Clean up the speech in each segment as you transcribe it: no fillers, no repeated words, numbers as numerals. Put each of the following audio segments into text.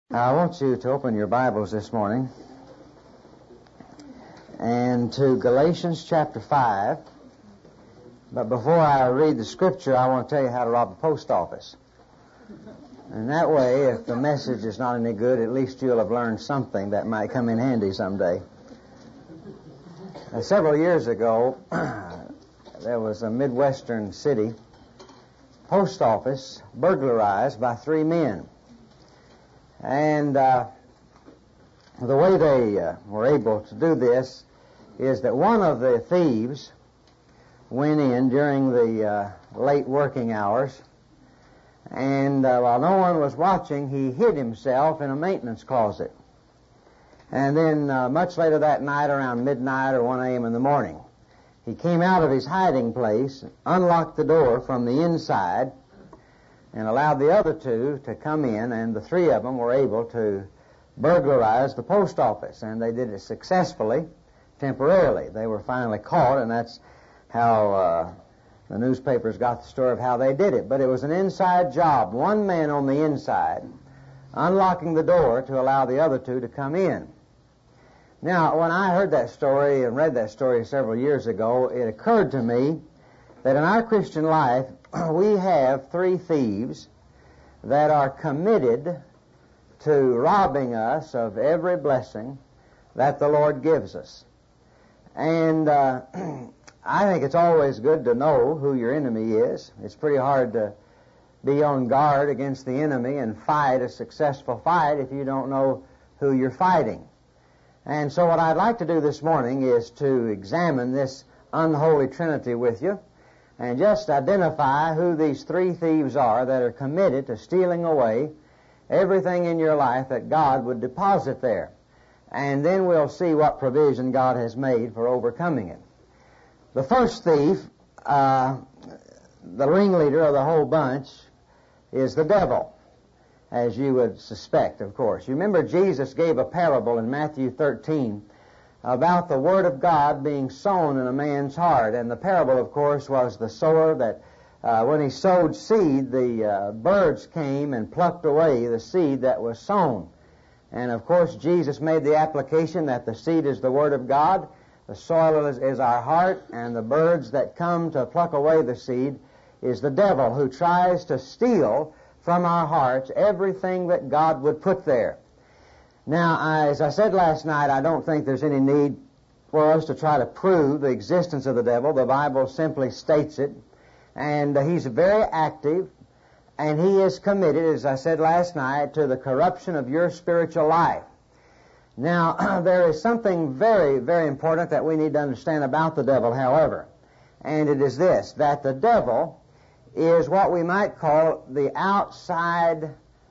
I want you to open your Bibles this morning and to Galatians chapter 5. But before I read the scripture, I want to tell you how to rob the post office. And that way, if the message is not any good, at least you'll have learned something that might come in handy someday. Several years ago, there was a Midwestern city post office burglarized by three men. And the way they were able to do this is that one of the thieves went in during the late working hours, and while no one was watching, he hid himself in a maintenance closet. And then much later that night, around midnight or 1 a.m. in the morning, he came out of his hiding place, unlocked the door from the inside, and allowed the other two to come in, and the three of them were able to burglarize the post office. And they did it successfully, temporarily. They were finally caught, and that's how the newspapers got the story of how they did it. But it was an inside job. One man on the inside, unlocking the door to allow the other two to come in. Now, when I heard that story and read that story several years ago, it occurred to me that in our Christian life, we have three thieves that are committed to robbing us of every blessing that the Lord gives us. And I think it's always good to know who your enemy is. It's pretty hard to be on guard against the enemy and fight a successful fight if you don't know who you're fighting. And so what I'd like to do this morning is to examine this unholy trinity with you and just identify who these three thieves are that are committed to stealing away everything in your life that God would deposit there. And then we'll see what provision God has made for overcoming it. The first thief, the ringleader of the whole bunch, is the devil, as you would suspect, of course. You remember Jesus gave a parable in Matthew 13 about the Word of God being sown in a man's heart. And the parable, of course, was the sower that when he sowed seed, the birds came and plucked away the seed that was sown. And, of course, Jesus made the application that the seed is the Word of God, the soil is our heart, and the birds that come to pluck away the seed is the devil, who tries to steal from our hearts everything that God would put there. Now, as I said last night, I don't think there's any need for us to try to prove the existence of the devil. The Bible simply states it. And he's very active, and he is committed, as I said last night, to the corruption of your spiritual life. Now, there is something very, very important that we need to understand about the devil, however. And it is this, that the devil is what we might call the outside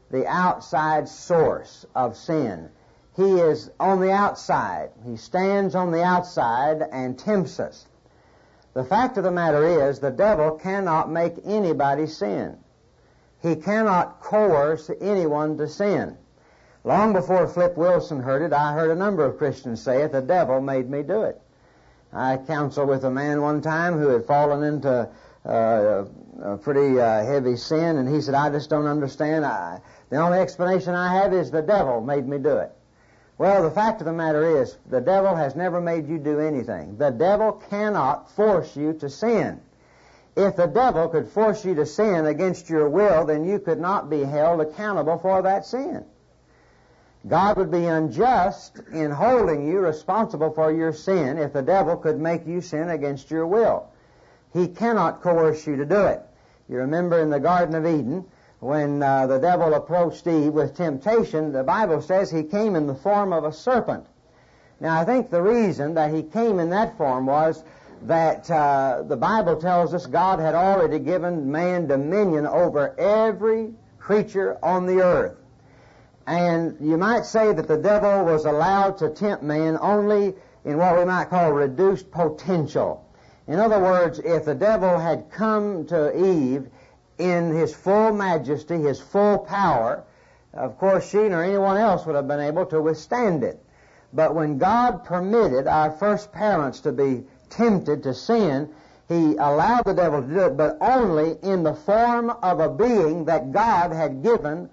source of sin. He is on the outside. He stands on the outside and tempts us. The fact of the matter is, the devil cannot make anybody sin. He cannot coerce anyone to sin. Long before Flip Wilson heard it, I heard a number of Christians say it, the devil made me do it. I counseled with a man one time who had fallen into a pretty heavy sin, and he said, I just don't understand. The only explanation I have is the devil made me do it. Well, the fact of the matter is, the devil has never made you do anything. The devil cannot force you to sin. If the devil could force you to sin against your will, then you could not be held accountable for that sin. God would be unjust in holding you responsible for your sin if the devil could make you sin against your will. He cannot coerce you to do it. You remember in the Garden of Eden, when the devil approached Eve with temptation, the Bible says he came in the form of a serpent. Now, I think the reason that he came in that form was that the Bible tells us God had already given man dominion over every creature on the earth. And you might say that the devil was allowed to tempt man only in what we might call reduced potential. In other words, if the devil had come to Eve in his full majesty, his full power, of course she nor anyone else would have been able to withstand it. But when God permitted our first parents to be tempted to sin, He allowed the devil to do it, but only in the form of a being that God had given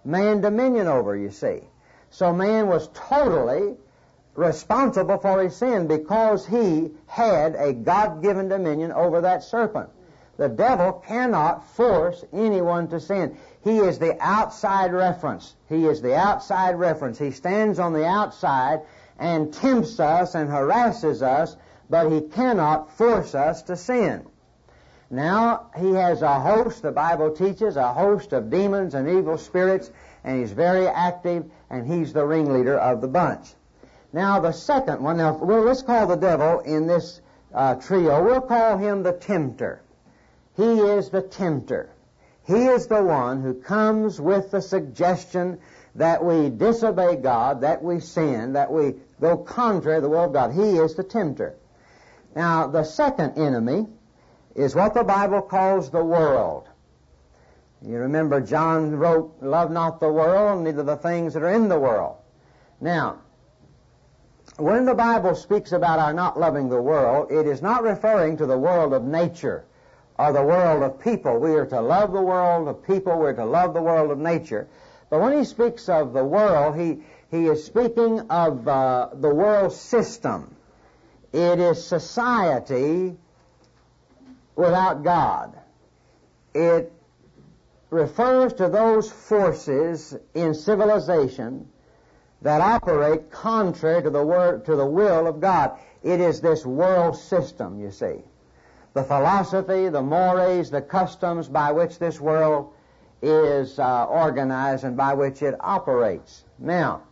man dominion over, you see. So man was totally responsible for his sin because he had a God-given dominion over that serpent. The devil cannot force anyone to sin. He is the outside reference. He is the outside reference. He stands on the outside and tempts us and harasses us, but he cannot force us to sin. Now, he has a host, the Bible teaches, a host of demons and evil spirits, and he's very active, and he's the ringleader of the bunch. Now, the second one, let's call the devil in this trio, we'll call him the tempter. He is the tempter. He is the one who comes with the suggestion that we disobey God, that we sin, that we go contrary to the will of God. He is the tempter. Now, the second enemy is what the Bible calls the world. You remember John wrote, "Love not the world, neither the things that are in the world." Now, when the Bible speaks about our not loving the world, it is not referring to the world of nature or the world of people. We are to love the world of people. We're to love the world of nature. But when he speaks of the world, he is speaking of the world system. It is society without God. It refers to those forces in civilization that operate contrary to the will of God. It is this world system, you see. The philosophy, the mores, the customs by which this world is organized and by which it operates. Now,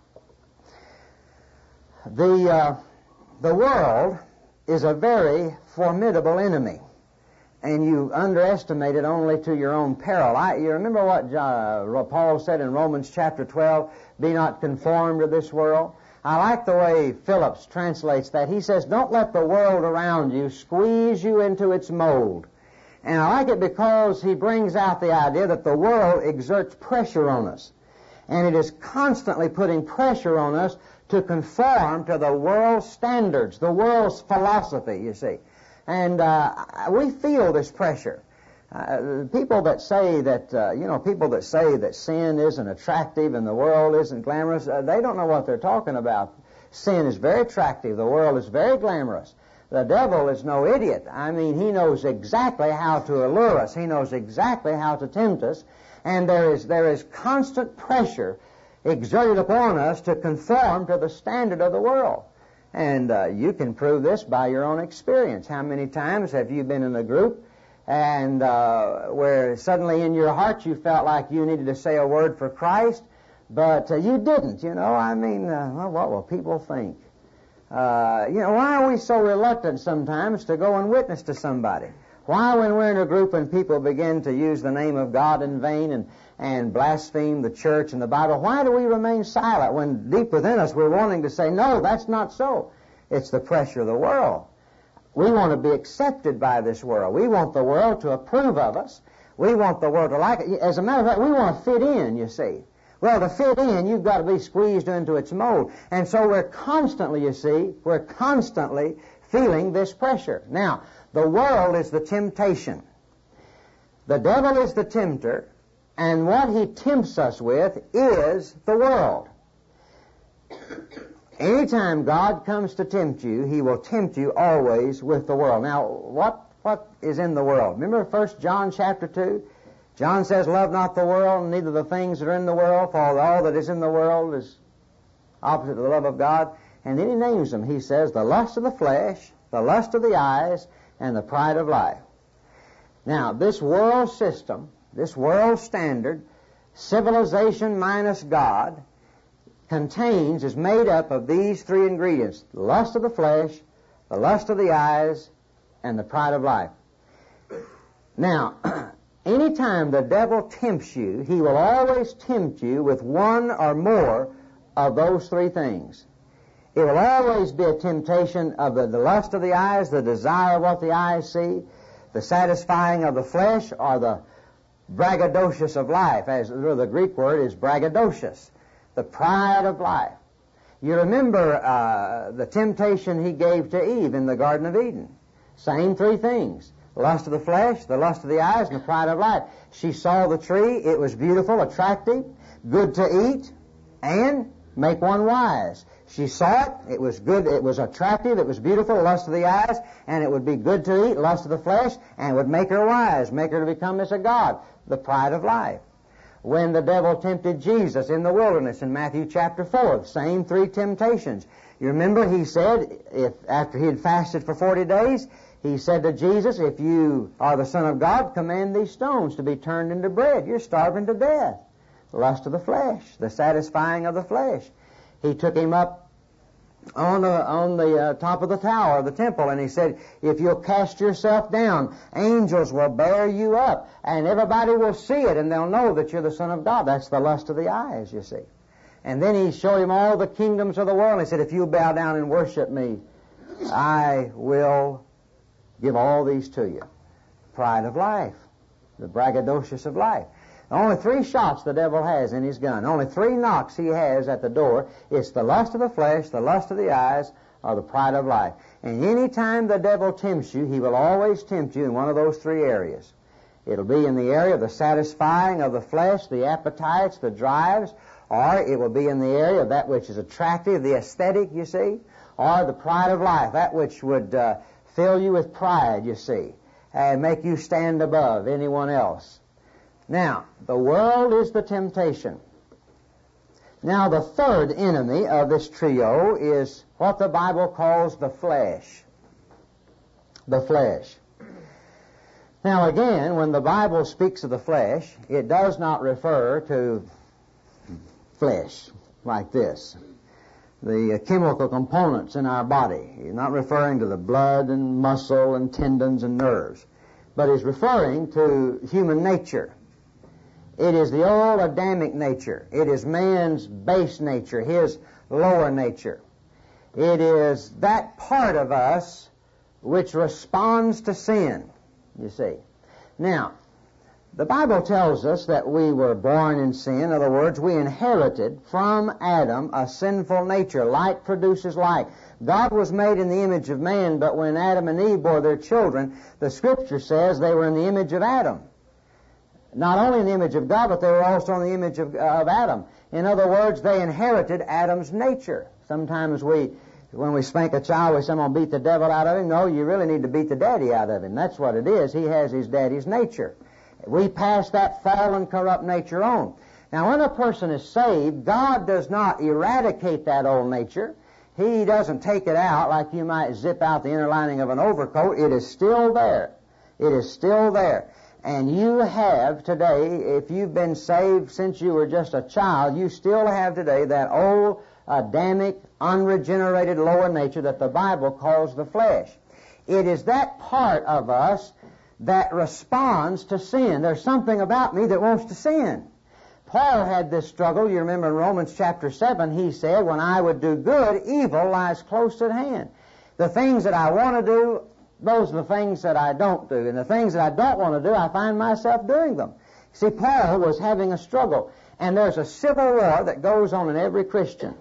the world is a very formidable enemy, and you underestimate it only to your own peril. You remember what Paul said in Romans chapter 12, "Be not conformed to this world." I like the way Phillips translates that. He says, "Don't let the world around you squeeze you into its mold." And I like it because he brings out the idea that the world exerts pressure on us. And it is constantly putting pressure on us to conform to the world's standards, the world's philosophy, you see. And we feel this pressure. People that say that sin isn't attractive and the world isn't glamorous, they don't know what they're talking about. Sin is very attractive. The world is very glamorous. The devil is no idiot. I mean, he knows exactly how to allure us. He knows exactly how to tempt us. And there is constant pressure exerted upon us to conform to the standard of the world. And you can prove this by your own experience. How many times have you been in a group and where suddenly in your heart you felt like you needed to say a word for Christ, but you didn't, what will people think? Why are we so reluctant sometimes to go and witness to somebody? Why, when we're in a group and people begin to use the name of God in vain and blaspheme the church and the Bible, why do we remain silent when deep within us we're wanting to say, no, that's not so? It's the pressure of the world. We want to be accepted by this world. We want the world to approve of us. We want the world to like it. As a matter of fact, we want to fit in, you see. Well, to fit in, you've got to be squeezed into its mold. And so we're constantly feeling this pressure. Now, the world is the temptation. The devil is the tempter, and what he tempts us with is the world. Anytime God comes to tempt you, he will tempt you always with the world. Now, what is in the world? Remember 1 John chapter 2? John says, "Love not the world, neither the things that are in the world, for all that is in the world is opposite to the love of God." And then he names them. He says, "The lust of the flesh, the lust of the eyes, and the pride of life." Now, this world system, this world standard, civilization minus God, is made up of these three ingredients: the lust of the flesh, the lust of the eyes, and the pride of life. Now, anytime the devil tempts you, he will always tempt you with one or more of those three things. It will always be a temptation of the lust of the eyes, the desire of what the eyes see, the satisfying of the flesh, or the braggadocious of life, as the Greek word is braggadocious, the pride of life. You remember the temptation he gave to Eve in the Garden of Eden. Same three things: The lust of the flesh, the lust of the eyes, and the pride of life. She saw the tree. It was beautiful, attractive, good to eat, and make one wise. She saw it. It was good. It was attractive. It was beautiful, lust of the eyes, and it would be good to eat, lust of the flesh, and it would make her wise, make her to become as a god, the pride of life. When the devil tempted Jesus in the wilderness in Matthew chapter 4, the same three temptations. You remember he said, after he had fasted for 40 days, he said to Jesus, if you are the Son of God, command these stones to be turned into bread. You're starving to death. The lust of the flesh, the satisfying of the flesh. He took him up on the top of the tower of the temple, and he said, if you'll cast yourself down, angels will bear you up, and everybody will see it, and they'll know that you're the Son of God. That's the lust of the eyes, you see. And then he showed him all the kingdoms of the world, and he said, if you bow down and worship me, I will give all these to you. Pride of life, the braggadocious of life. Only 3 shots the devil has in his gun. Only 3 knocks he has at the door. It's the lust of the flesh, the lust of the eyes, or the pride of life. And any time the devil tempts you, he will always tempt you in one of those 3 areas. It'll be in the area of the satisfying of the flesh, the appetites, the drives, or it will be in the area of that which is attractive, the aesthetic, you see, or the pride of life, that which would fill you with pride, you see, and make you stand above anyone else. Now, the world is the temptation. Now, the third enemy of this trio is what the Bible calls the flesh. The flesh. Now, again, when the Bible speaks of the flesh, it does not refer to flesh like this, the chemical components in our body. He's not referring to the blood and muscle and tendons and nerves, but is referring to human nature. It is the old Adamic nature. It is man's base nature, his lower nature. It is that part of us which responds to sin, you see. Now, the Bible tells us that we were born in sin. In other words, we inherited from Adam a sinful nature. Like produces like. God was made in the image of man, but when Adam and Eve bore their children, the Scripture says they were in the image of Adam. Not only in the image of God, but they were also in the image of Adam. In other words, they inherited Adam's nature. Sometimes when we spank a child, we say, I'm going to beat the devil out of him. No, you really need to beat the daddy out of him. That's what it is. He has his daddy's nature. We pass that fallen, corrupt nature on. Now, when a person is saved, God does not eradicate that old nature. He doesn't take it out like you might zip out the inner lining of an overcoat. It is still there. It is still there. And you have today, if you've been saved since you were just a child, you still have today that old Adamic, unregenerated lower nature that the Bible calls the flesh. It is that part of us that responds to sin. There's something about me that wants to sin. Paul had this struggle. You remember in Romans chapter 7, he said, when I would do good, evil lies close at hand. The things that I want to do, those are the things that I don't do. And the things that I don't want to do, I find myself doing them. See, Paul was having a struggle. And there's a civil war that goes on in every Christian.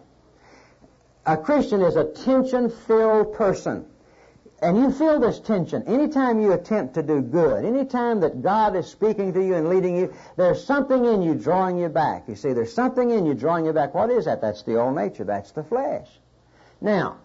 A Christian is a tension-filled person. And you feel this tension. Anytime you attempt to do good, anytime that God is speaking to you and leading you, there's something in you drawing you back. You see, there's something in you drawing you back. What is that? That's the old nature. That's the flesh. Now,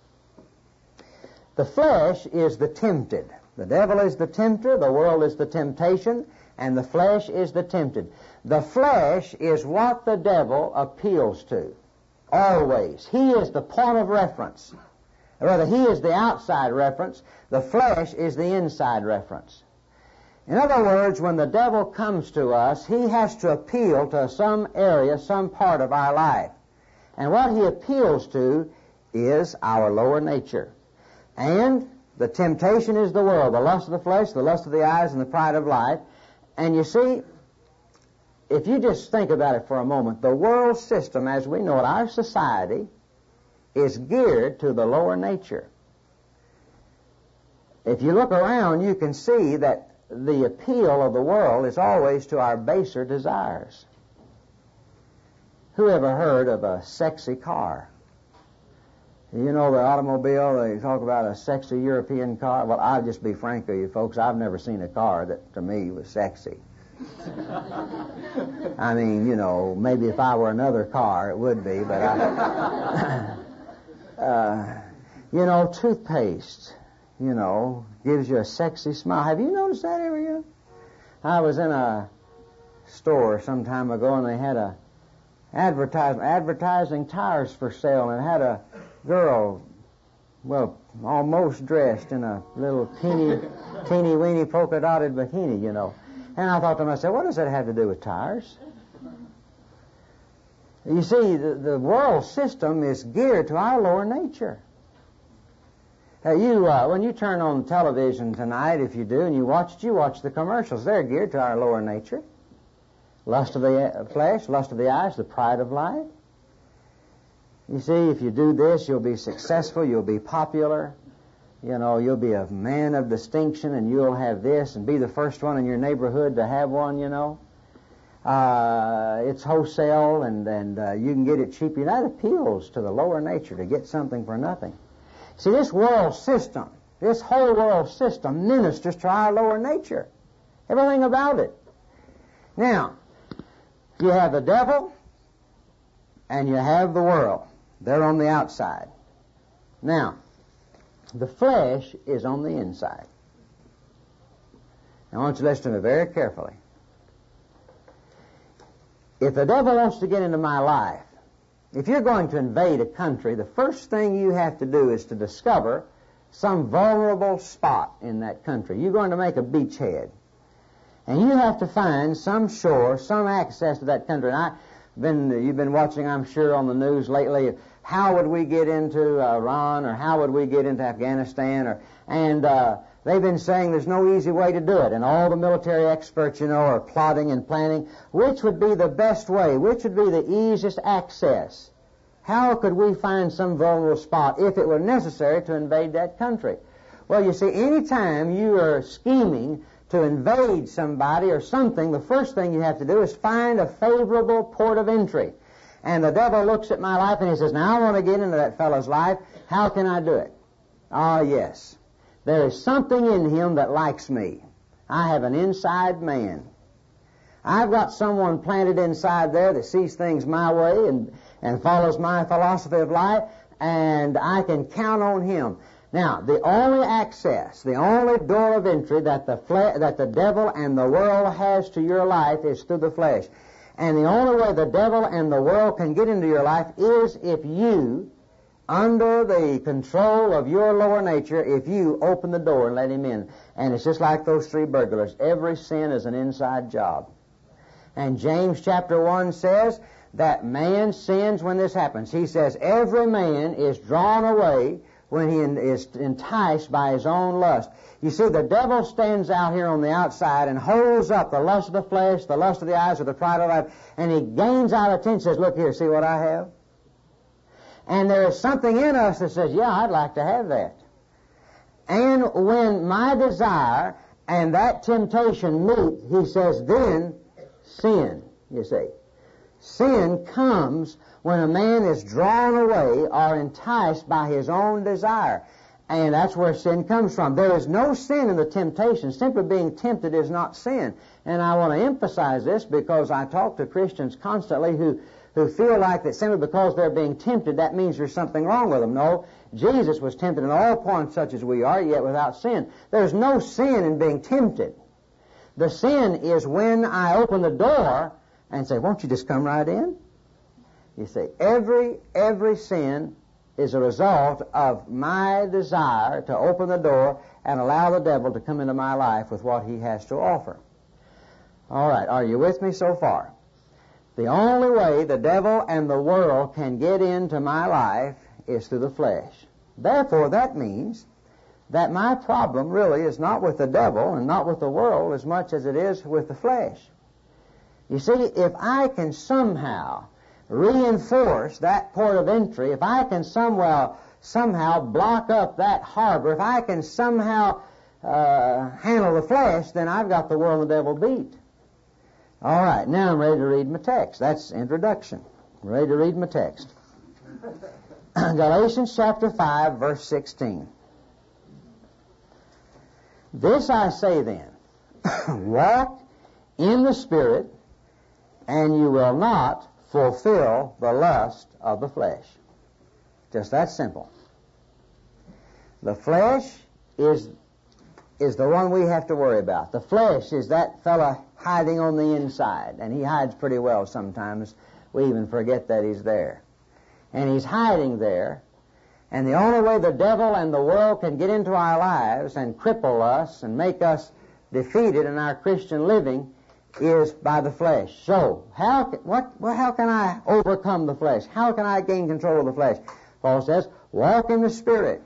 the flesh is the tempted. The devil is the tempter, the world is the temptation, and the flesh is the tempted. The flesh is what the devil appeals to, always. He is the point of reference. Rather, he is the outside reference. The flesh is the inside reference. In other words, when the devil comes to us, he has to appeal to some area, some part of our life. And what he appeals to is our lower nature. And the temptation is the world, the lust of the flesh, the lust of the eyes, and the pride of life. And you see, if you just think about it for a moment, the world system as we know it, our society, is geared to the lower nature. If you look around, you can see that the appeal of the world is always to our baser desires. Who ever heard of a sexy car? You know, the automobile, they talk about a sexy European car. Well, I'll just be frank with you folks, I've never seen a car that to me was sexy. I mean, you know, maybe if I were another car it would be, but you know, toothpaste, you know, gives you a sexy smile. Have you noticed that ever yet? I was in a store some time ago and they had a advertisement advertising tires for sale, and it had a girl, well, almost dressed in a little teeny weeny polka dotted bikini, you know. And I thought to myself, what does that have to do with tires? You see, the world system is geared to our lower nature. When you turn on television tonight, if you do, and you watch the commercials. They're geared to our lower nature. Lust of the flesh, lust of the eyes, the pride of life. You see, if you do this, you'll be successful, you'll be popular, you know, you'll be a man of distinction, and you'll have this, and be the first one in your neighborhood to have one, you know. It's wholesale, and you can get it cheap. That appeals to the lower nature, to get something for nothing. See, this world system, this whole world system ministers to our lower nature. Everything about it. Now, you have the devil and you have the world. They're on the outside. Now, the flesh is on the inside. I want you to listen to me very carefully. If the devil wants to get into my life, if you're going to invade a country, the first thing you have to do is to discover some vulnerable spot in that country. You're going to make a beachhead. And you have to find some shore, some access to that country. And you've been watching, I'm sure, on the news lately, how would we get into Iran, or how would we get into Afghanistan, and they've been saying there's no easy way to do it. And all the military experts, you know, are plotting and planning which would be the best way, which would be the easiest access. How could we find some vulnerable spot if it were necessary to invade that country? Well, you see, any time you are scheming to invade somebody or something, the first thing you have to do is find a favorable port of entry. And the devil looks at my life and he says, now I want to get into that fellow's life. How can I do it? Ah, yes. There is something in him that likes me. I have an inside man. I've got someone planted inside there that sees things my way and follows my philosophy of life, and I can count on him. Now, the only access, the only door of entry that the devil and the world has to your life is through the flesh. And the only way the devil and the world can get into your life is if you, under the control of your lower nature, if you open the door and let him in. And it's just like those three burglars. Every sin is an inside job. And James chapter 1 says that man sins when this happens. He says every man is drawn away when he is enticed by his own lust. You see, the devil stands out here on the outside and holds up the lust of the flesh, the lust of the eyes, or the pride of life, and he gains our attention, says, look here, see what I have? And there is something in us that says, yeah, I'd like to have that. And when my desire and that temptation meet, he says, then sin, you see. Sin comes when a man is drawn away or enticed by his own desire. And that's where sin comes from. There is no sin in the temptation. Simply being tempted is not sin. And I want to emphasize this because I talk to Christians constantly who feel like that simply because they're being tempted, that means there's something wrong with them. No, Jesus was tempted in all points such as we are, yet without sin. There's no sin in being tempted. The sin is when I open the door and say, won't you just come right in? You see, every sin is a result of my desire to open the door and allow the devil to come into my life with what he has to offer. All right, are you with me so far? The only way the devil and the world can get into my life is through the flesh. Therefore, that means that my problem really is not with the devil and not with the world as much as it is with the flesh. You see, if I can somehow reinforce that port of entry, if I can somehow block up that harbor, if I can somehow handle the flesh, then I've got the world and the devil beat. All right, now I'm ready to read my text. That's introduction. I'm ready to read my text. Galatians chapter 5, verse 16. This I say then, walk in the Spirit, and you will not fulfill the lust of the flesh. Just that simple. The flesh is the one we have to worry about. The flesh is that fella hiding on the inside, and he hides pretty well sometimes. We even forget that he's there. And he's hiding there, and the only way the devil and the world can get into our lives and cripple us and make us defeated in our Christian living is by the flesh. So, how can I overcome the flesh? How can I gain control of the flesh? Paul says, walk in the Spirit,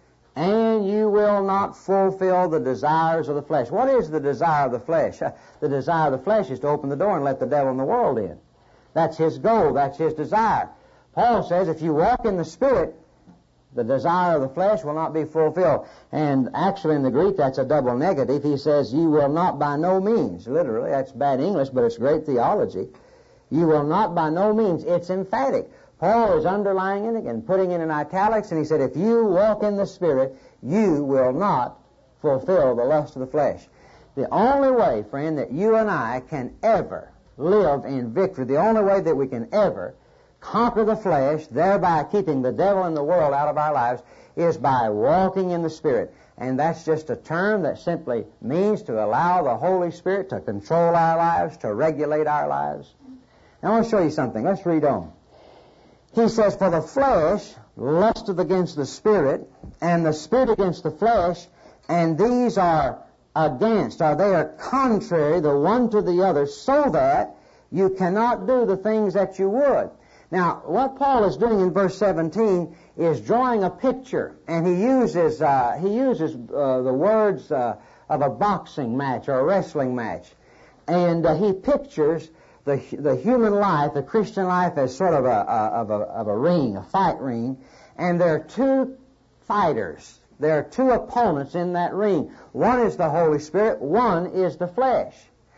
and you will not fulfill the desires of the flesh. What is the desire of the flesh? The desire of the flesh is to open the door and let the devil and the world in. That's his goal. That's his desire. Paul says if you walk in the Spirit, the desire of the flesh will not be fulfilled. And actually in the Greek that's a double negative. He says you will not by no means. Literally, that's bad English, but it's great theology. You will not by no means. It's emphatic. Paul is underlining it and putting it in italics, and he said if you walk in the Spirit, you will not fulfill the lust of the flesh. The only way, friend, that you and I can ever live in victory, the only way that we can ever conquer the flesh, thereby keeping the devil and the world out of our lives, is by walking in the Spirit. And that's just a term that simply means to allow the Holy Spirit to control our lives, to regulate our lives. Now I want to show you something. Let's read on. He says, for the flesh lusteth against the Spirit, and the Spirit against the flesh, and these are against, or they are contrary the one to the other, so that you cannot do the things that you would. Now, what Paul is doing in verse 17 is drawing a picture, and he uses the words of a boxing match or a wrestling match, and he pictures the human life, the Christian life, as sort of a ring, a fight ring, and there are two fighters. There are two opponents in that ring. One is the Holy Spirit, one is the flesh,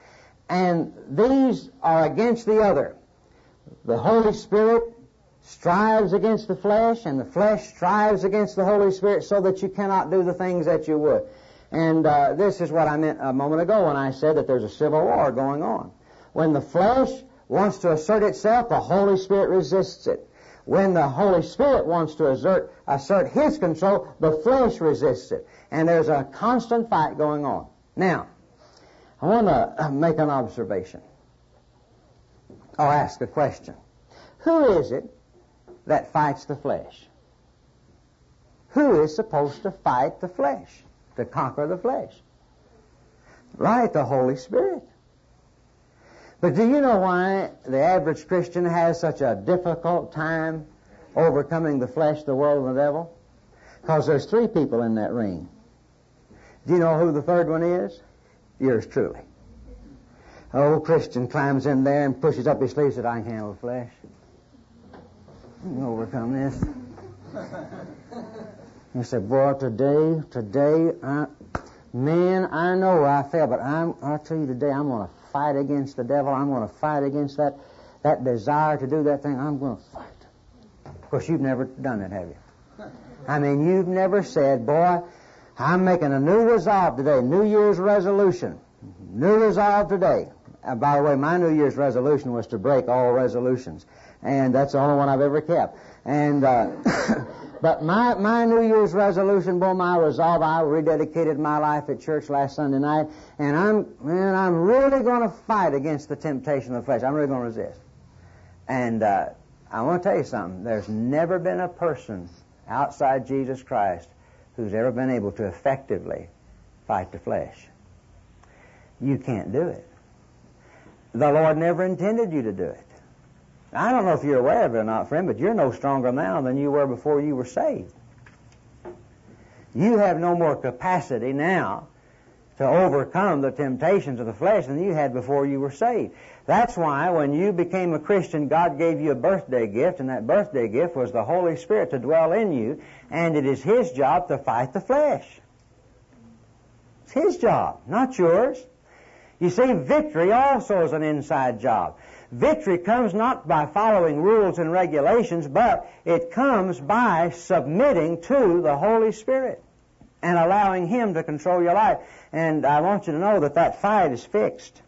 and these are against the other. The Holy Spirit strives against the flesh, and the flesh strives against the Holy Spirit, so that you cannot do the things that you would. And this is what I meant a moment ago when I said that there's a civil war going on. When the flesh wants to assert itself, the Holy Spirit resists it. When the Holy Spirit wants to assert His control, the flesh resists it. And there's a constant fight going on. Now, I want to make an observation. I'll ask a question. Who is it that fights the flesh? Who is supposed to fight the flesh, to conquer the flesh? Right, the Holy Spirit. But do you know why the average Christian has such a difficult time overcoming the flesh, the world, and the devil? Because there's three people in that ring. Do you know who the third one is? Yours truly. An old Christian climbs in there and pushes up his sleeve and says, I can handle the flesh. I can overcome this. He said, boy, today, man, I know where I fell, but I'll tell you today, I'm going to fight against the devil. I'm going to fight against that desire to do that thing. I'm going to fight. Of course, you've never done it, have you? I mean, you've never said, boy, I'm making a new resolve today, New Year's resolution. New resolve today. By the way, my New Year's resolution was to break all resolutions. And that's the only one I've ever kept. And but my New Year's resolution, boy, my resolve, I rededicated my life at church last Sunday night, and I'm really going to fight against the temptation of the flesh. I'm really going to resist. And I want to tell you something. There's never been a person outside Jesus Christ who's ever been able to effectively fight the flesh. You can't do it. The Lord never intended you to do it. I don't know if you're aware of it or not, friend, but you're no stronger now than you were before you were saved. You have no more capacity now to overcome the temptations of the flesh than you had before you were saved. That's why when you became a Christian, God gave you a birthday gift, and that birthday gift was the Holy Spirit to dwell in you, and it is His job to fight the flesh. It's His job, not yours. You see, victory also is an inside job. Victory comes not by following rules and regulations, but it comes by submitting to the Holy Spirit and allowing Him to control your life. And I want you to know that that fight is fixed.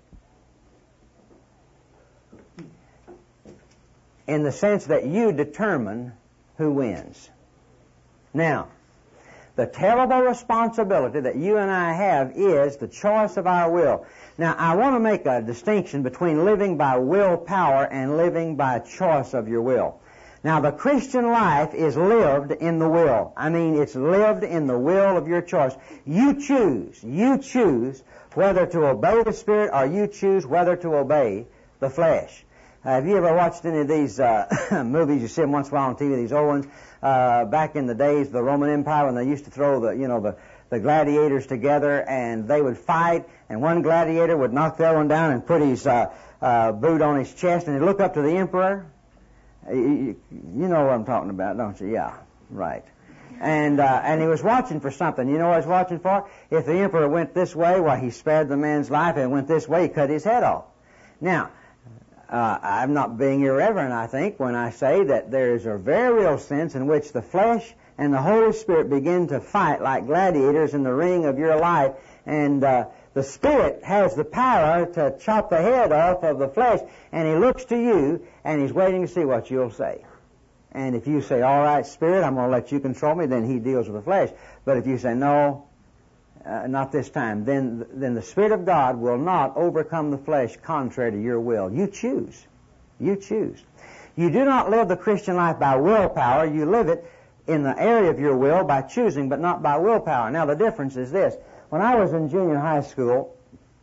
In the sense that you determine who wins. Now, the terrible responsibility that you and I have is the choice of our will. Now, I want to make a distinction between living by willpower and living by choice of your will. Now, the Christian life is lived in the will. I mean, it's lived in the will of your choice. You choose whether to obey the Spirit or you choose whether to obey the flesh. Have you ever watched any of these movies? You see them once in a while on TV, these old ones. Back in the days of the Roman Empire when they used to throw the gladiators together and they would fight, and one gladiator would knock the other one down and put his boot on his chest, and he'd look up to the emperor. You know what I'm talking about, don't you? Yeah, right. And he was watching for something. You know what he was watching for? If the emperor went this way, well, he spared the man's life. If it went this way, he cut his head off. Now, I'm not being irreverent, I think, when I say that there is a very real sense in which the flesh and the Holy Spirit begin to fight like gladiators in the ring of your life, and the Spirit has the power to chop the head off of the flesh, and He looks to you, and He's waiting to see what you'll say. And if you say, all right, Spirit, I'm going to let you control me, then He deals with the flesh. But if you say, no, not this time, then the Spirit of God will not overcome the flesh contrary to your will. You choose. You choose. You do not live the Christian life by willpower. You live it in the area of your will by choosing, but not by willpower. Now, the difference is this. When I was in junior high school,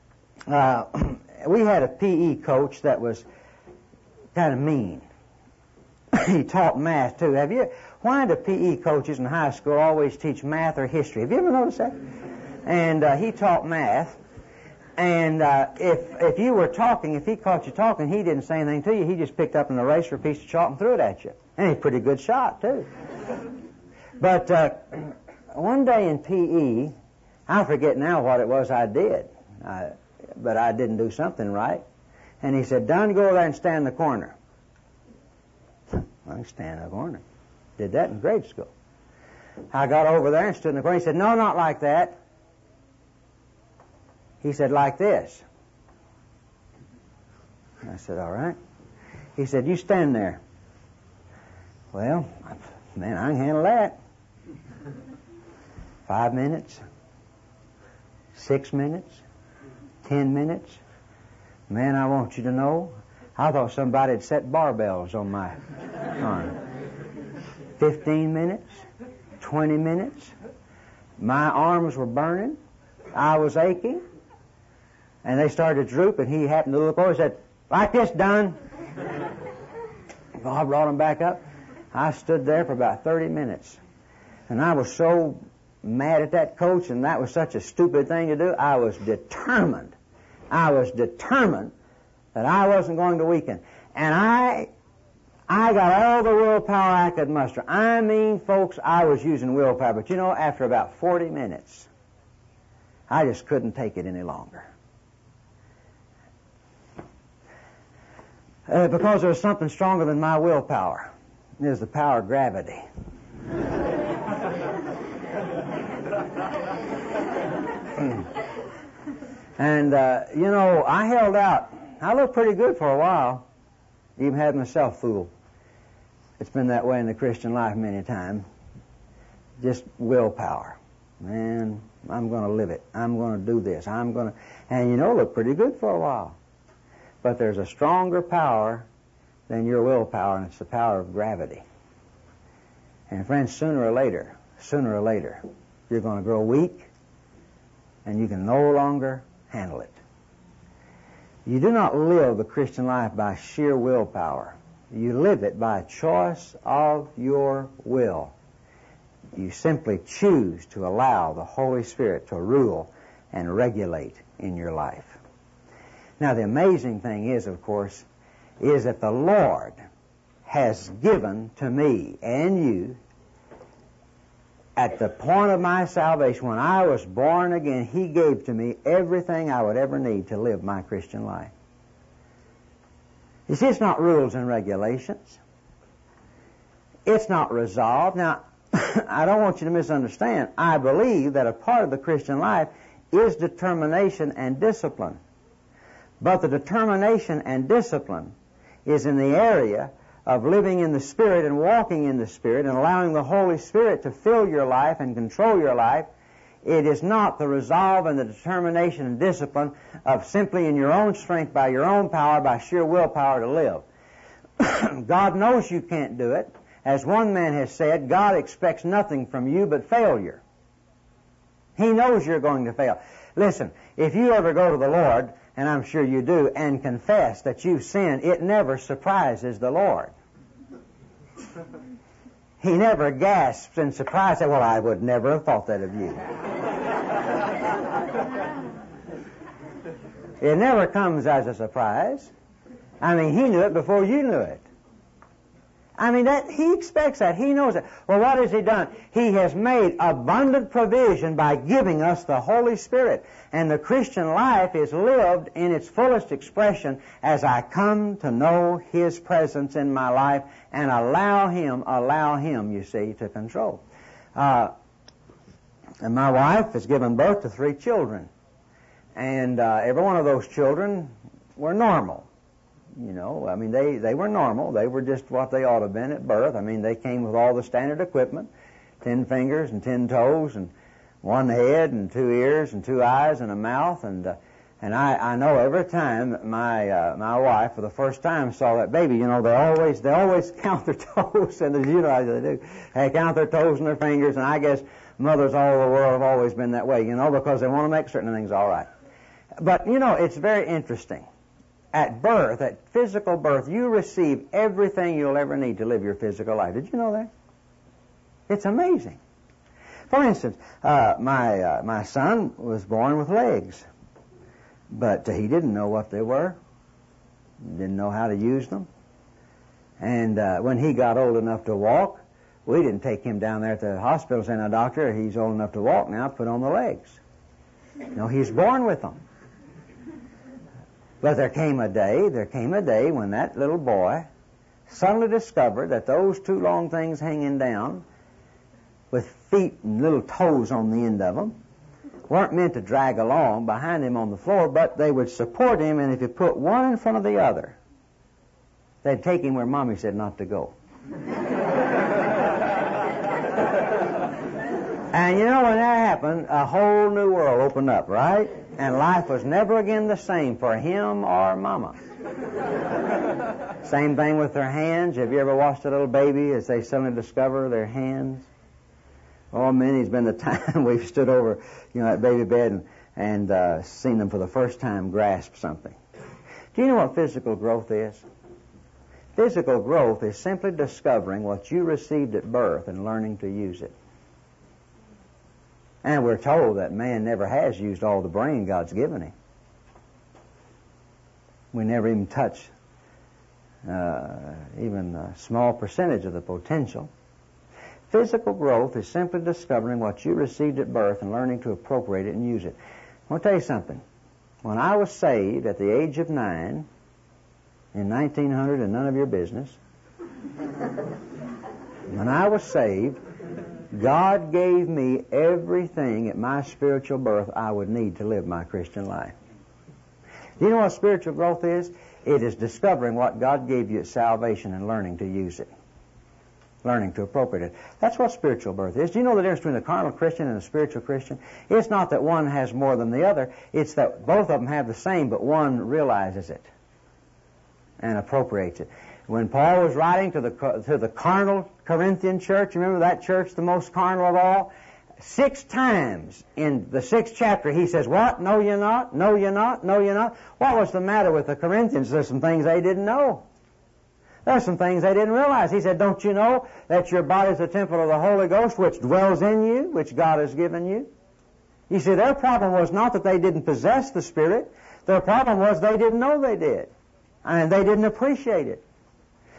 we had a PE coach that was kind of mean. He taught math, too. Why do PE coaches in high school always teach math or history? Have you ever noticed that? And he taught math, and if you were talking, if he caught you talking, he didn't say anything to you. He just picked up an eraser, a piece of chalk, and threw it at you. And he's a pretty good shot, too. But one day in PE, I forget now what it was I did, but I didn't do something right. And he said, Don, go over there and stand in the corner. I stand in the corner. Did that in grade school. I got over there and stood in the corner. He said, no, not like that. He said, like this. I said, all right. He said, you stand there. Well, man, I can handle that. 5 minutes, 6 minutes, 10 minutes. Man, I want you to know, I thought somebody had set barbells on my arm. 15 minutes, 20 minutes. My arms were burning. I was aching. And they started to droop, and he happened to look over and said, like this, Don. God brought him back up. I stood there for about 30 minutes. And I was so mad at that coach, and that was such a stupid thing to do. I was determined that I wasn't going to weaken. And I got all the willpower I could muster. I mean, folks, I was using willpower. But you know, after about 40 minutes, I just couldn't take it any longer. Because there was something stronger than my willpower. It was the power of gravity. And, I held out. I looked pretty good for a while. Even had myself fooled. It's been that way in the Christian life many times. Just willpower. Man, I'm going to live it. I'm going to do this. And look pretty good for a while. But there's a stronger power than your willpower, and it's the power of gravity. And friends, sooner or later, you're going to grow weak, and you can no longer handle it. You do not live the Christian life by sheer willpower. You live it by a choice of your will. You simply choose to allow the Holy Spirit to rule and regulate in your life. Now, the amazing thing is, of course, is that the Lord has given to me and you, at the point of my salvation, when I was born again, He gave to me everything I would ever need to live my Christian life. You see, it's not rules and regulations. It's not resolved. Now, I don't want you to misunderstand. I believe that a part of the Christian life is determination and discipline. But the determination and discipline is in the area of living in the Spirit and walking in the Spirit and allowing the Holy Spirit to fill your life and control your life. It is not the resolve and the determination and discipline of simply in your own strength, by your own power, by sheer willpower to live. God knows you can't do it. As one man has said, God expects nothing from you but failure. He knows you're going to fail. Listen, if you ever go to the Lord, and I'm sure you do, and confess that you've sinned, it never surprises the Lord. He never gasps in surprise, well, I would never have thought that of you. It never comes as a surprise. I mean, He knew it before you knew it. I mean, He expects that. He knows it. Well, what has He done? He has made abundant provision by giving us the Holy Spirit. And the Christian life is lived in its fullest expression as I come to know His presence in my life and allow Him, you see, to control. And my wife has given birth to 3 children. And every one of those children were normal. You know, I mean, they were normal. They were just what they ought to have been at birth. I mean, they came with all the standard equipment, 10 fingers and 10 toes and 1 head and 2 ears and 2 eyes and a mouth. And I know every time my wife for the first time saw that baby, you know, they always count their toes, and you know how they do. They count their toes and their fingers, and I guess mothers all over the world have always been that way, you know, because they want to make certain things all right. But, you know, it's very interesting. At birth, at physical birth, you receive everything you'll ever need to live your physical life. Did you know that? It's amazing. For instance, my son was born with legs, but he didn't know what they were, didn't know how to use them. And when he got old enough to walk, we didn't take him down there at the hospital saying, "Now, doctor, he's old enough to walk now, put on the legs." No, he's born with them. But there came a day when that little boy suddenly discovered that those 2 long things hanging down with feet and little toes on the end of them weren't meant to drag along behind him on the floor, but they would support him, and if you put one in front of the other, they'd take him where Mommy said not to go. And you know, when that happened, a whole new world opened up, right? And life was never again the same for him or Mama. Same thing with their hands. Have you ever watched a little baby as they suddenly discover their hands? Oh, many's been the time we've stood over, you know, that baby bed and seen them for the first time grasp something. Do you know what physical growth is? Physical growth is simply discovering what you received at birth and learning to use it. And we're told that man never has used all the brain God's given him. We never even touch even a small percentage of the potential. Physical growth is simply discovering what you received at birth and learning to appropriate it and use it. I want to tell you something. When I was saved at the age of 9, in 1900, and none of your business, when I was saved, God gave me everything at my spiritual birth I would need to live my Christian life. Do you know what spiritual growth is? It is discovering what God gave you at salvation and learning to use it. Learning to appropriate it. That's what spiritual birth is. Do you know the difference between a carnal Christian and a spiritual Christian? It's not that one has more than the other. It's that both of them have the same, but one realizes it and appropriates it. When Paul was writing to the carnal Corinthian church, remember that church, the most carnal of all? 6 times in the 6th chapter he says, "What? No, you're not. No, you're not. No, you're not." What was the matter with the Corinthians? There's some things they didn't know. There's some things they didn't realize. He said, "Don't you know that your body is a temple of the Holy Ghost, which dwells in you, which God has given you?" You see, their problem was not that they didn't possess the Spirit. Their problem was they didn't know they did. And they didn't appreciate it.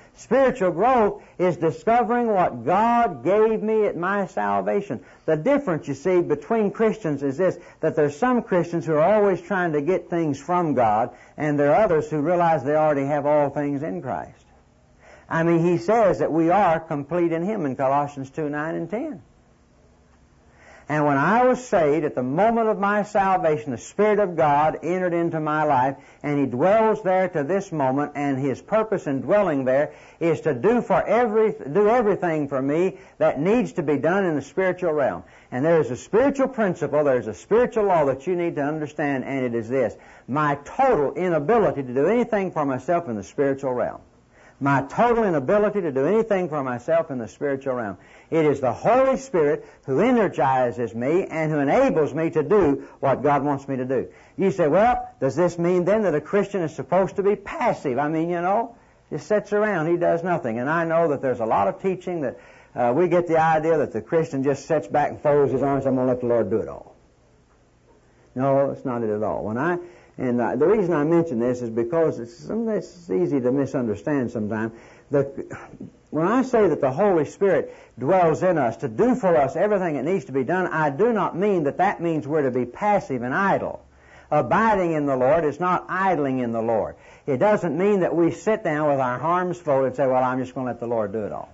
Spiritual growth is discovering what God gave me at my salvation. The difference, you see, between Christians is this, that there's some Christians who are always trying to get things from God, and there are others who realize they already have all things in Christ. I mean, he says that we are complete in Him in Colossians 2:9 and 10. And when I was saved, at the moment of my salvation, the Spirit of God entered into my life, and He dwells there to this moment, and His purpose in dwelling there is to do everything for me that needs to be done in the spiritual realm. And there is a spiritual principle, there's a spiritual law that you need to understand, and it is this: my total inability to do anything for myself in the spiritual realm. My total inability to do anything for myself in the spiritual realm. It is the Holy Spirit who energizes me and who enables me to do what God wants me to do. You say, well, does this mean then that a Christian is supposed to be passive? I mean, just sits around, he does nothing. And I know that there's a lot of teaching that we get the idea that the Christian just sits back and folds his arms, I'm going to let the Lord do it all. No, it's not it at all. And the reason I mention this is because it's easy to misunderstand sometimes. When I say that the Holy Spirit dwells in us to do for us everything that needs to be done, I do not mean that means we're to be passive and idle. Abiding in the Lord is not idling in the Lord. It doesn't mean that we sit down with our arms folded and say, well, I'm just going to let the Lord do it all.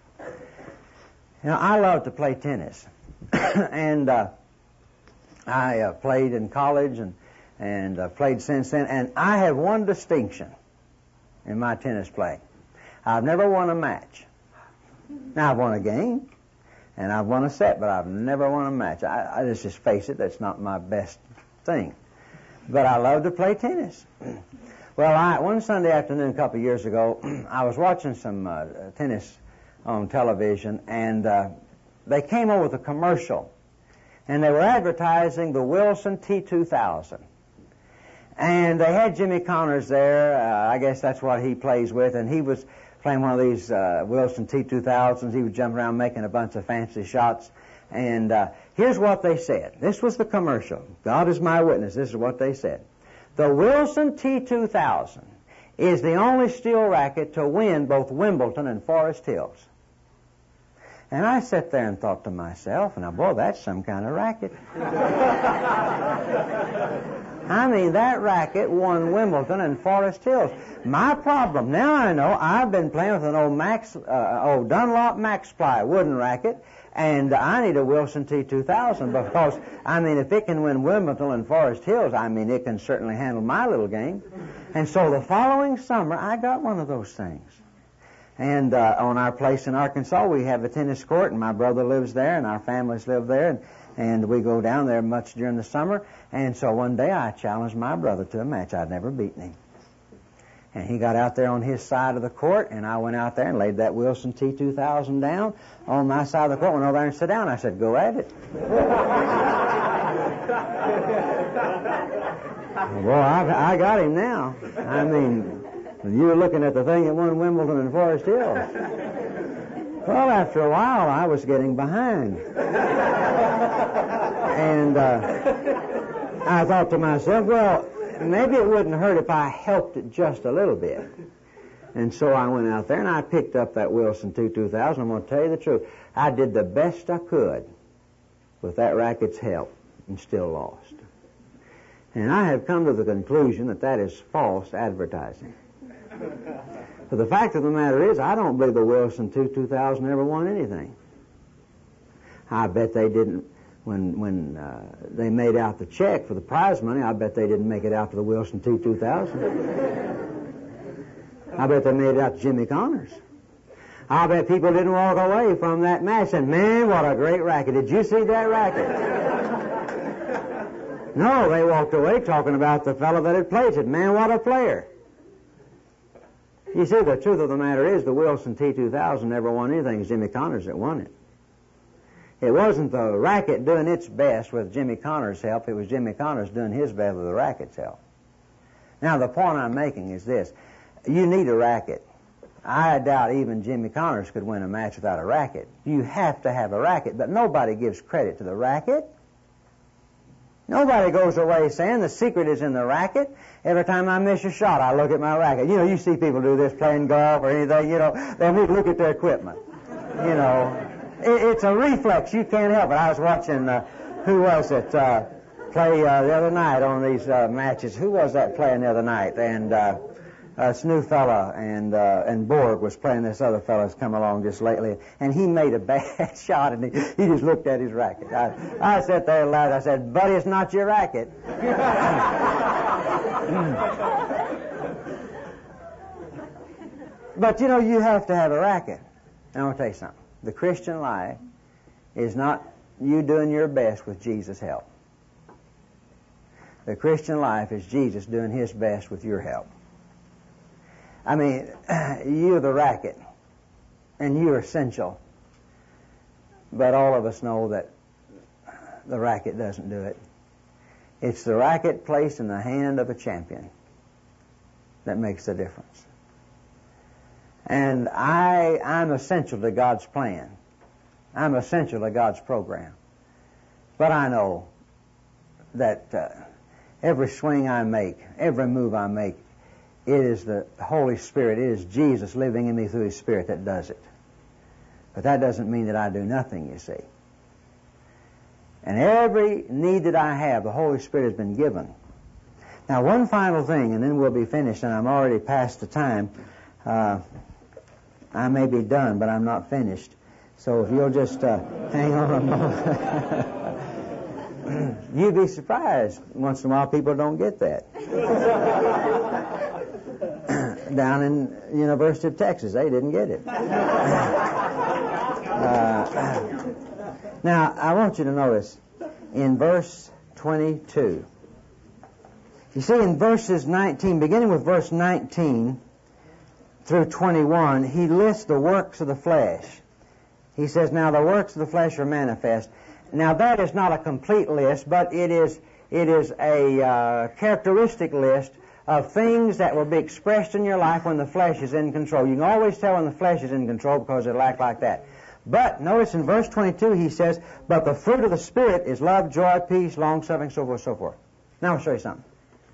I love to play tennis. And I played in college and played since then, and I have one distinction in my tennis play. I've never won a match. Now, I've won a game, and I've won a set, but I've never won a match. I just face it, that's not my best thing. But I love to play tennis. Well, one Sunday afternoon a couple of years ago, I was watching some tennis on television, and they came over with a commercial, and they were advertising the Wilson T2000. And they had Jimmy Connors there. I guess that's what he plays with, and he was playing one of these Wilson T2000s. He was jumping around making a bunch of fancy shots. And here's what they said. This was the commercial. God is my witness. This is what they said. The Wilson T2000 is the only steel racket to win both Wimbledon and Forest Hills. And I sat there and thought to myself, now, boy, that's some kind of racket. I mean, that racket won Wimbledon and Forest Hills. My problem, now I know, I've been playing with an old Dunlop Max Ply wooden racket, and I need a Wilson T2000 because, I mean, if it can win Wimbledon and Forest Hills, I mean, it can certainly handle my little game. And so the following summer, I got one of those things. And on our place in Arkansas, we have a tennis court, and my brother lives there, and our families live there, and we go down there much during the summer. And so one day I challenged my brother to a match. I'd never beaten him. And he got out there on his side of the court, and I went out there and laid that Wilson T2000 down on my side of the court, went over there and sat down. I said, go at it. Well, I got him now. I mean, you were looking at the thing that won Wimbledon and Forest Hills. Well, after a while, I was getting behind. And I thought to myself, well, maybe it wouldn't hurt if I helped it just a little bit. And so I went out there and I picked up that Wilson T2000. I'm going to tell you the truth. I did the best I could with that racket's help and still lost. And I have come to the conclusion that that is false advertising. But the fact of the matter is, I don't believe the Wilson T2000 ever won anything. I bet they didn't, when they made out the check for the prize money, I bet they didn't make it out to the Wilson T2000. I bet they made it out to Jimmy Connors. I bet people didn't walk away from that match and, man, what a great racket. Did you see that racket? No, they walked away talking about the fellow that had played it. Man, what a player. You see, the truth of the matter is the Wilson T2000 never won anything. It's Jimmy Connors that won it. It wasn't the racket doing its best with Jimmy Connors' help. It was Jimmy Connors doing his best with the racket's help. Now, the point I'm making is this. You need a racket. I doubt even Jimmy Connors could win a match without a racket. You have to have a racket, but nobody gives credit to the racket. Nobody goes away saying the secret is in the racket. Every time I miss a shot, I look at my racket. You know, you see people do this playing golf or anything, you know, they look at their equipment. You know, it's a reflex. You can't help it. I was watching, who was it, play the other night on these matches. Who was that playing the other night? And this new fella, and Borg was playing this other fella that's come along just lately, and he made a bad shot, and he just looked at his racket. I sat there and laughed. I said, buddy, it's not your racket. But, you know, you have to have a racket. And I want to tell you something. The Christian life is not you doing your best with Jesus' help. The Christian life is Jesus doing His best with your help. I mean, you're the racket, and you're essential. But all of us know that the racket doesn't do it. It's the racket placed in the hand of a champion that makes the difference. And I'm essential to God's plan. I'm essential to God's program. But I know that every swing I make, every move I make, it is the Holy Spirit, it is Jesus living in me through His Spirit that does it. But that doesn't mean that I do nothing, you see. And every need that I have, the Holy Spirit has been given. Now, one final thing, and then we'll be finished, and I'm already past the time. I may be done, but I'm not finished. So if you'll just hang on a moment. You'd be surprised. Once in a while, people don't get that. Down in University of Texas, they didn't get it. Now, I want you to notice in verse 22. You see, in verses 19, beginning with verse 19 through 21, he lists the works of the flesh. He says, now the works of the flesh are manifest. Now, that is not a complete list, but it is a characteristic list of things that will be expressed in your life when the flesh is in control. You can always tell when the flesh is in control because it'll act like that. But notice in verse 22 he says, but the fruit of the Spirit is love, joy, peace, long-suffering, so forth, so forth. Now I'll show you something.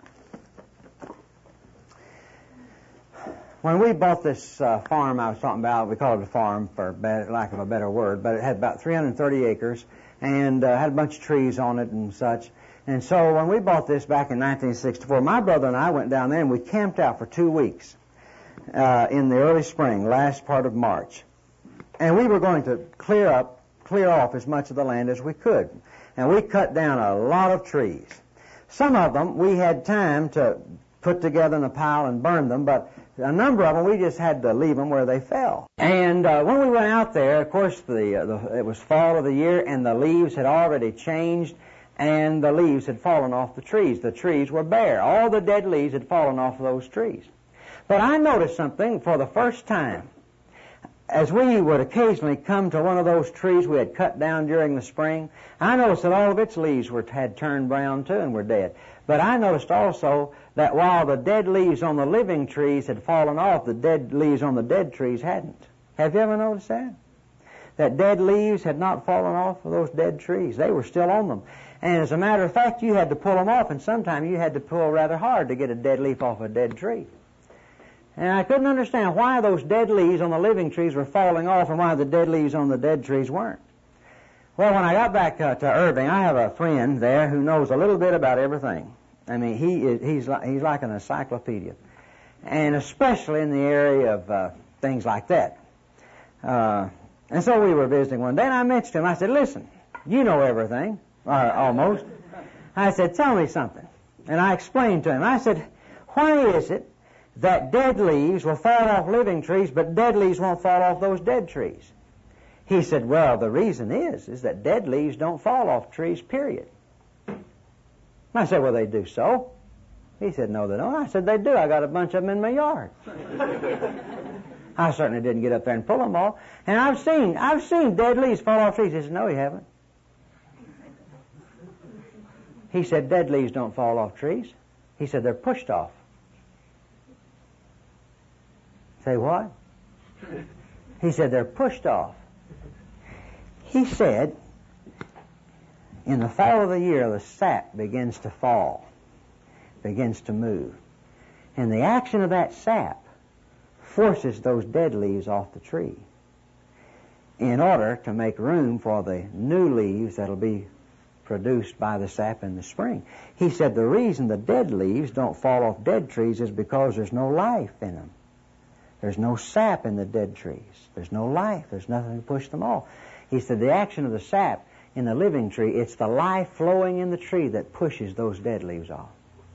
When we bought this farm I was talking about, we called it a farm for lack of a better word, but it had about 330 acres and had a bunch of trees on it and such. And so when we bought this back in 1964, my brother and I went down there and we camped out for 2 weeks in the early spring, last part of March. And we were going to clear off as much of the land as we could. And we cut down a lot of trees. Some of them we had time to put together in a pile and burn them, but a number of them we just had to leave them where they fell. And when we went out there, of course, it was fall of the year and the leaves had already changed and the leaves had fallen off the trees. The trees were bare. All the dead leaves had fallen off of those trees. But I noticed something for the first time. As we would occasionally come to one of those trees we had cut down during the spring, I noticed that all of its leaves had turned brown too and were dead. But I noticed also that while the dead leaves on the living trees had fallen off, the dead leaves on the dead trees hadn't. Have you ever noticed that? That dead leaves had not fallen off of those dead trees. They were still on them. And as a matter of fact, you had to pull them off, and sometimes you had to pull rather hard to get a dead leaf off a dead tree. And I couldn't understand why those dead leaves on the living trees were falling off and why the dead leaves on the dead trees weren't. Well, when I got back to Irving, I have a friend there who knows a little bit about everything. I mean, he's like an encyclopedia, and especially in the area of things like that. And so we were visiting one day, and I mentioned to him, I said, listen, you know everything, or almost. I said, tell me something. And I explained to him, I said, why is it that dead leaves will fall off living trees, but dead leaves won't fall off those dead trees? He said, well, the reason is that dead leaves don't fall off trees, period. I said, well, they do so. He said, no, they don't. I said, they do. I got a bunch of them in my yard. I certainly didn't get up there and pull them all. And I've seen dead leaves fall off trees. He said, no, you haven't. He said, dead leaves don't fall off trees. He said, they're pushed off. Say what? He said, they're pushed off. He said, In the fall of the year, the sap begins to fall, begins to move. And the action of that sap forces those dead leaves off the tree in order to make room for the new leaves that'll be produced by the sap in the spring. He said the reason the dead leaves don't fall off dead trees is because there's no life in them. There's no sap in the dead trees. There's no life. There's nothing to push them off. He said the action of the sap in the living tree, it's the life flowing in the tree that pushes those dead leaves off.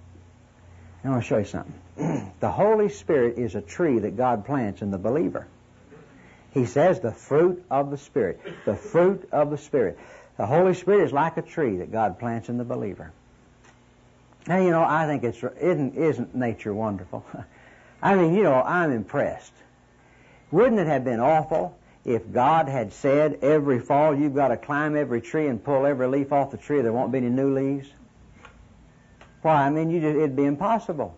I want to show you something. The Holy Spirit is a tree that God plants in the believer. He says the fruit of the Spirit. The fruit of the Spirit. The Holy Spirit is like a tree that God plants in the believer. Now, you know, I think isn't nature wonderful? I mean, you know, I'm impressed. Wouldn't it have been awful if God had said every fall you've got to climb every tree and pull every leaf off the tree, there won't be any new leaves? Why, I mean, it'd be impossible.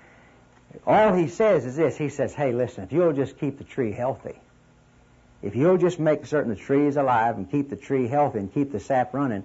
All he says is this. He says, hey, listen, if you'll just keep the tree healthy, if you'll just make certain the tree is alive and keep the tree healthy and keep the sap running,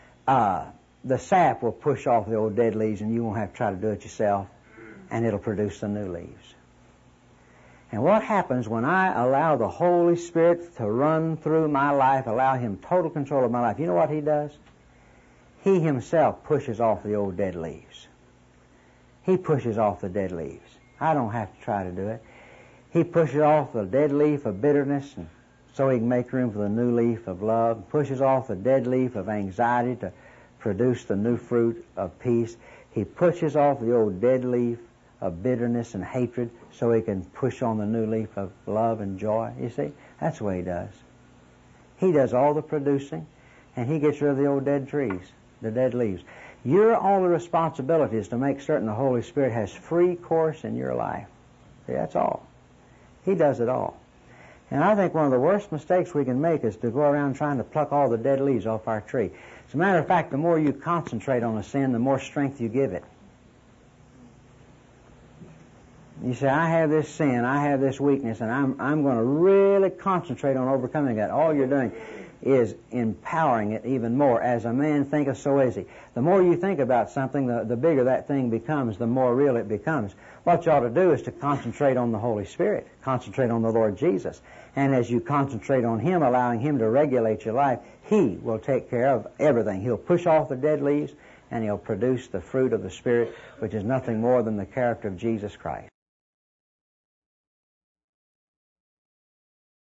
the sap will push off the old dead leaves and you won't have to try to do it yourself, and it'll produce the new leaves. And what happens when I allow the Holy Spirit to run through my life, allow Him total control of my life? You know what He does? He Himself pushes off the old dead leaves. He pushes off the dead leaves. I don't have to try to do it. He pushes off the dead leaf of bitterness and so He can make room for the new leaf of love. Pushes off the dead leaf of anxiety to produce the new fruit of peace. He pushes off the old dead leaf of bitterness and hatred so He can push on the new leaf of love and joy. You see, that's the way He does. He does all the producing, and He gets rid of the old dead trees, the dead leaves. Your only responsibility is to make certain the Holy Spirit has free course in your life. See, that's all. He does it all. And I think one of the worst mistakes we can make is to go around trying to pluck all the dead leaves off our tree. As a matter of fact, the more you concentrate on a sin, the more strength you give it. You say, I have this sin, I have this weakness, and I'm going to really concentrate on overcoming that. All you're doing is empowering it even more. As a man thinketh, so is he. The more you think about something, the bigger that thing becomes, the more real it becomes. What you ought to do is to concentrate on the Holy Spirit, concentrate on the Lord Jesus. And as you concentrate on Him, allowing Him to regulate your life, He will take care of everything. He'll push off the dead leaves, and He'll produce the fruit of the Spirit, which is nothing more than the character of Jesus Christ.